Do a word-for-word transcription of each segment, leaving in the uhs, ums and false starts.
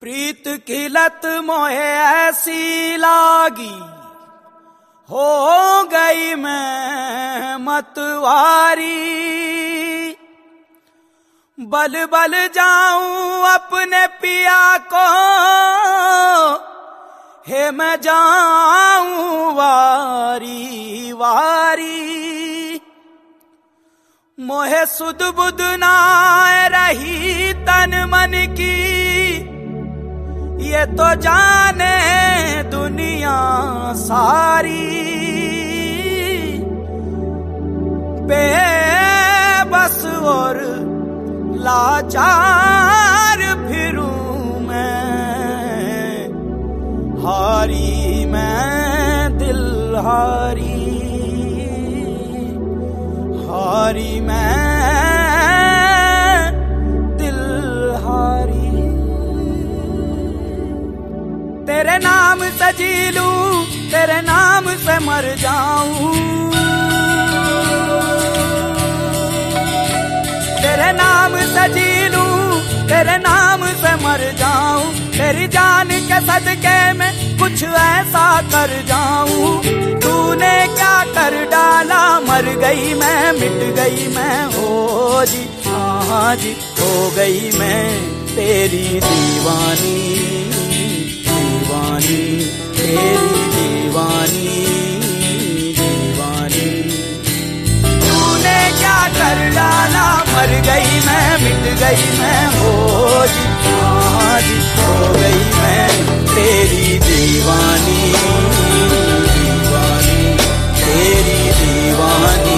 प्रीत की लत मोहे ऐसी लागी, हो गई मैं मतवारी। बल बल जाऊं अपने पिया को, हे मैं जाऊं वारी वारी। मोहे सुध बुध ना रही तन मन की, ये तो जाने दुनिया सारी। बेबस और लाचार फिरूं मैं, हारी मैं दिल हारी, हारी मैं दिल हारी। तेरे नाम से जी लूं, तेरे नाम से मर जाऊं, तेरे नाम से जी लूं, तेरे नाम से मर जाऊं। तेरी जान के सदके में कुछ ऐसा कर जाऊं। तूने क्या कर डाला, मर गई मैं, मिट गई मैं, हो जी हाँ जी हो गई मैं तेरी दीवानी, दीवानी तेरी दीवानी, दीवानी। तूने क्या कर डाला, मर गई मैं, मिट गई मैं, हो जी हाँ जी हो गई मैं तेरी दीवानी, दीवानी तेरी दीवानी,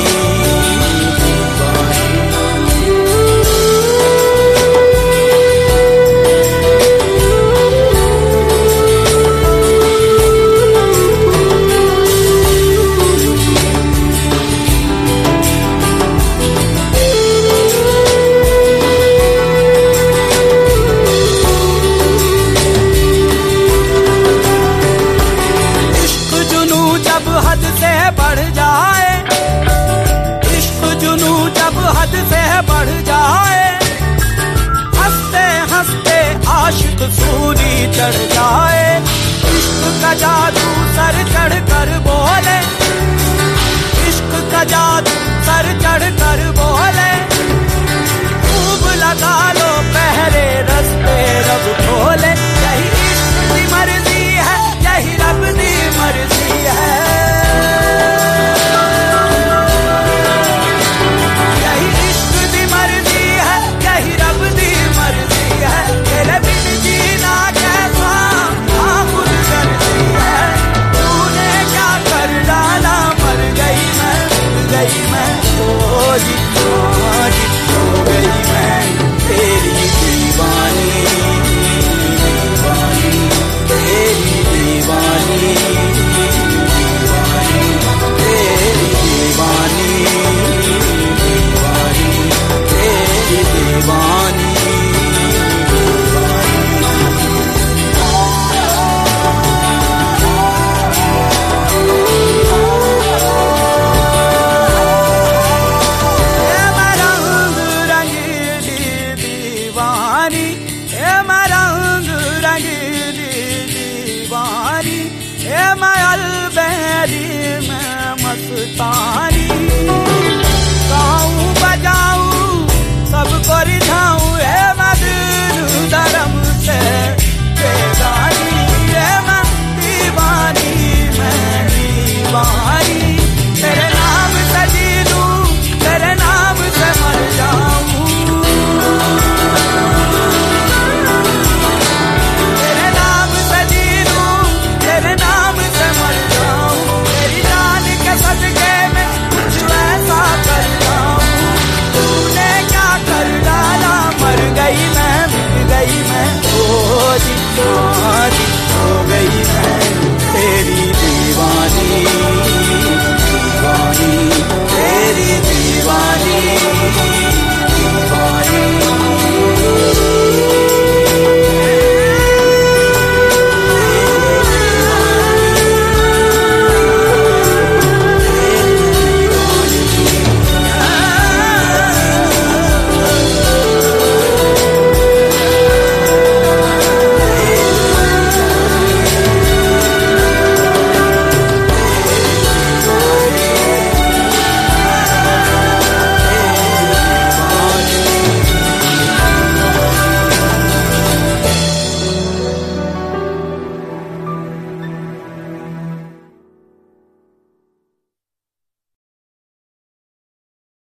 हद से बढ़ जाए, इश्क जुनू जब हद से बढ़ जाए, हंसते हंसते आशिक सूली चढ़ जाए। इश्क का जादू सर चढ़ कर बोले, इश्क का जादू सर चढ़ कर बोले। खूब लगा लो पहरे रस्ते रब खोले, यही इश्क की मर्जी है, यही रब की मर्जी है। मस्तानी गाऊं बजाऊं सबको रिझाऊं, हे मैं दिल धर्म से बेगानी, हे मैं दीवानी, मैं दीवानी। तेरे नाम से जी लूं, तेरे नाम से मर जाऊं, तेरे नाम से जी लूं, तेरे नाम से मर जाऊं। तेरी जान के सदके में कुछ ऐसा कर जाऊं। तूने क्या कर डाला, मर गई मैं, मिट गई मैं, ओ जी।